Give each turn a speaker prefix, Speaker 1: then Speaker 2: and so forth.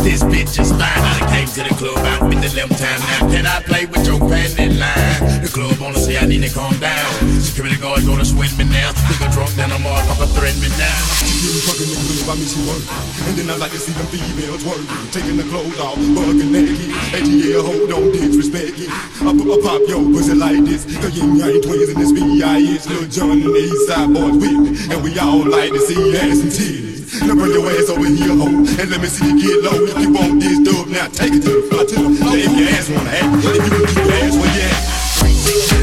Speaker 1: This bitch is fine. I done came to the club out with the left time now. Can I play with your panty line? The club wanna say I need to calm down. Security guard gonna sweat me now. Nigga drunk, then I'm all papa threaten me now.
Speaker 2: You fucking the club, I miss you work. And then I like to see them females working, taking the clothes off, bugging naked. ATL, hold on, disrespect it. I pop your pussy like this. Cause you ain't twins in this VIH. Lil Jon and the East Side boys with me. And we all like to see ass and titties. Now bring your ass over here, ho, and let me see you get low. If you want this dub, now take it to the floor, to the floor. If your ass wanna act, if you can keep your ass where you at.